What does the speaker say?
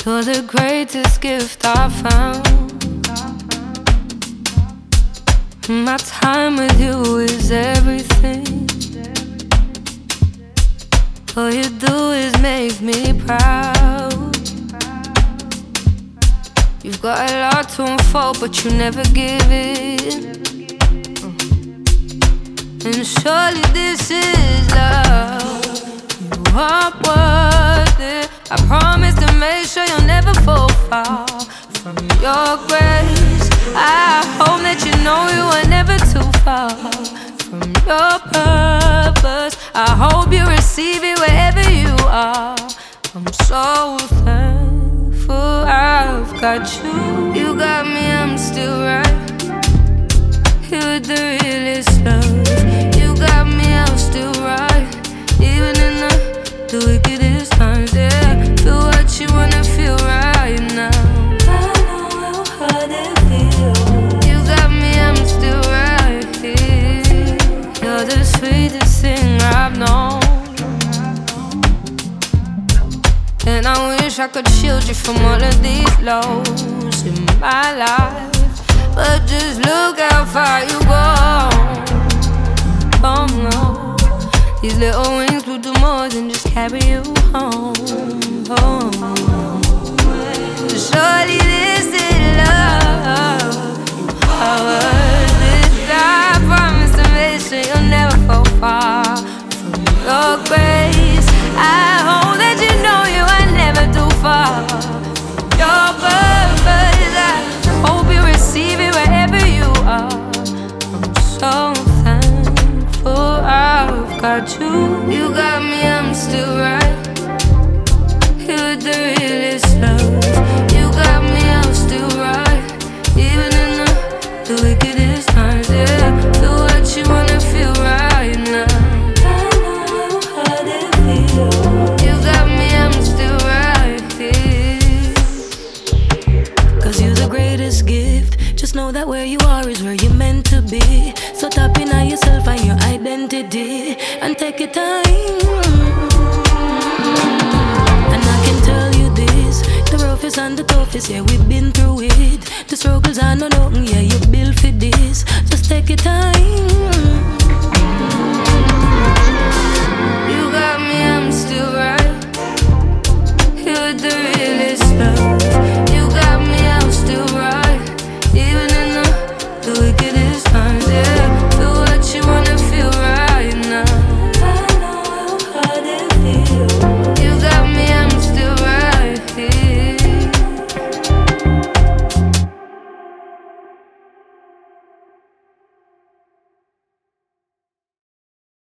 You're the greatest gift I found. My time with you is everything. All you do is make me proud. You've got a lot to unfold, but you never give in. And surely this is love. You are worth it. I promise to make sure you'll never fall far from your grace. I hope that you know you are never too far from your purpose. I hope you receive it wherever you are. I'm so thankful I've got you. You got me, I'm still right. You're the realest love. You got me, I'm still right. Even in the wickedest times, yeah. Feel what you wanna feel right now. I know how they feel. You got me, I'm still right here. You're the sweetest thing I've known. And I wish I could shield you from all of these lows in my life. But just look how far you go. Oh no, these little wings will do more than just carry you home. Oh, surely this is love. I worth it. I promise to make sure you'll never fall far from your grace. I hope that you know you are never too far from your purpose. I hope you receive it wherever you are. I'm so thankful I've got you. You got me, I'm still right. You're the realest love. You got me, I'm still right. Even in the wickedest times, yeah. Feel what you wanna feel right now. I know how they feel. You got me, I'm still right here. Cause you're the greatest gift. Just know that where you are is where you're meant to be. So tap in on yourself and your identity and take your time. And I can tell you this, the roughest and the toughest, yeah, we've been through it. The struggles are not open, yeah, you're built for this. Just take your time. You got me, I'm still right. You're the realest love. You got me, I'm still right. Even in the wickedest times, yeah. Feel what you wanna feel right now. I know how they feel.